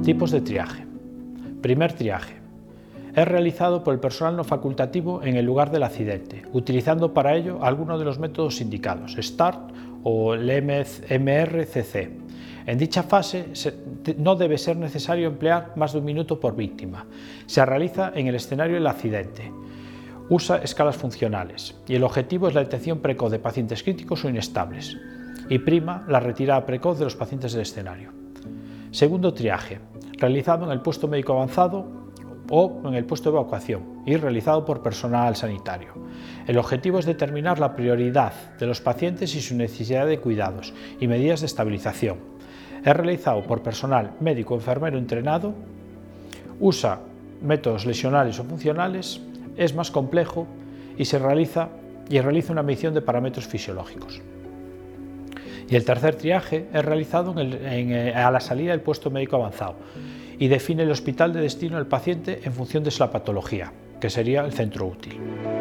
Tipos de triaje. Primer triaje. Es realizado por el personal no facultativo en el lugar del accidente, utilizando para ello alguno de los métodos indicados, START o el MRCC. En dicha fase no debe ser necesario emplear más de 1 minuto por víctima. Se realiza en el escenario del accidente. Usa escalas funcionales y el objetivo es la detección precoz de pacientes críticos o inestables y prima la retirada precoz de los pacientes del escenario. Segundo triaje, realizado en el puesto médico avanzado o en el puesto de evacuación y realizado por personal sanitario. El objetivo es determinar la prioridad de los pacientes y su necesidad de cuidados y medidas de estabilización. Es realizado por personal médico enfermero entrenado, usa métodos lesionales o funcionales, es más complejo y realiza una medición de parámetros fisiológicos. Y el tercer triaje es realizado a la salida del puesto médico avanzado y define el hospital de destino del paciente en función de la patología, que sería el centro útil.